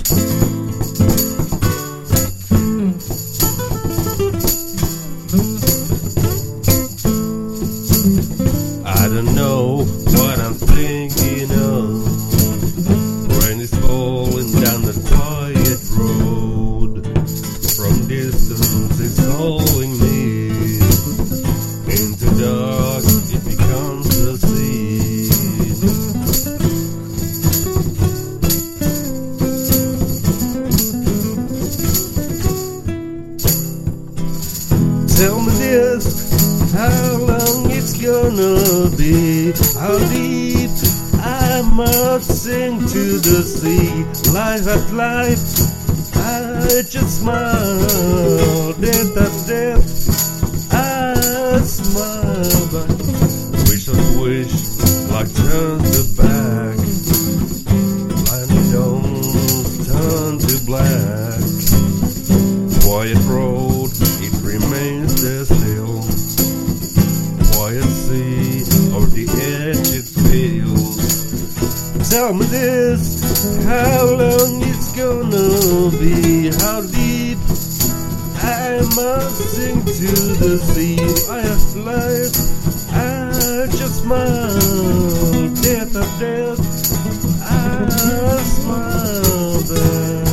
I don't know what I'm thinking of. Rain is falling down the quiet road. From distance it's calling me. Into dark it becomes the sea. Tell me this, how long it's gonna be, how deep I must sink to the sea. Life after life, I just smile. Death after death, I smile. But wish I wish, like turn to back. Blinding don't turn to black. Quiet road, it remains there still. Quiet sea, over the edge it feels. Tell me this, how long it's gonna be, how deep I must sink to the sea. I have life, I just smile. Death of death, I smile back.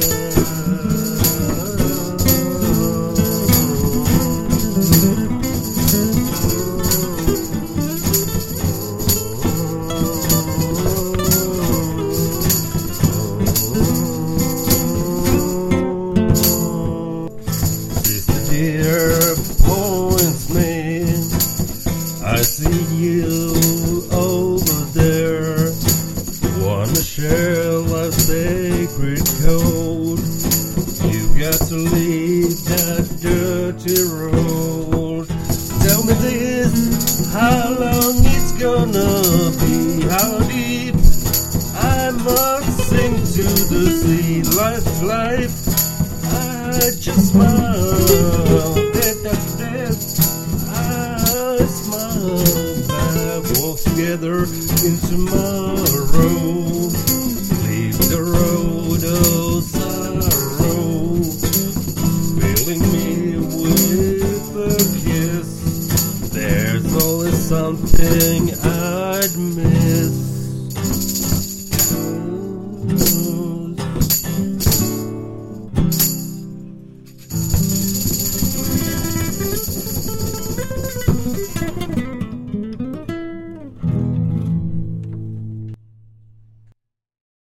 Dear points me, I see you over there. Wanna share life's sacred code. You've got to leave that dirty road. Tell me this, how long it's gonna be, how deep I must sink to the sea. Life, I just smile.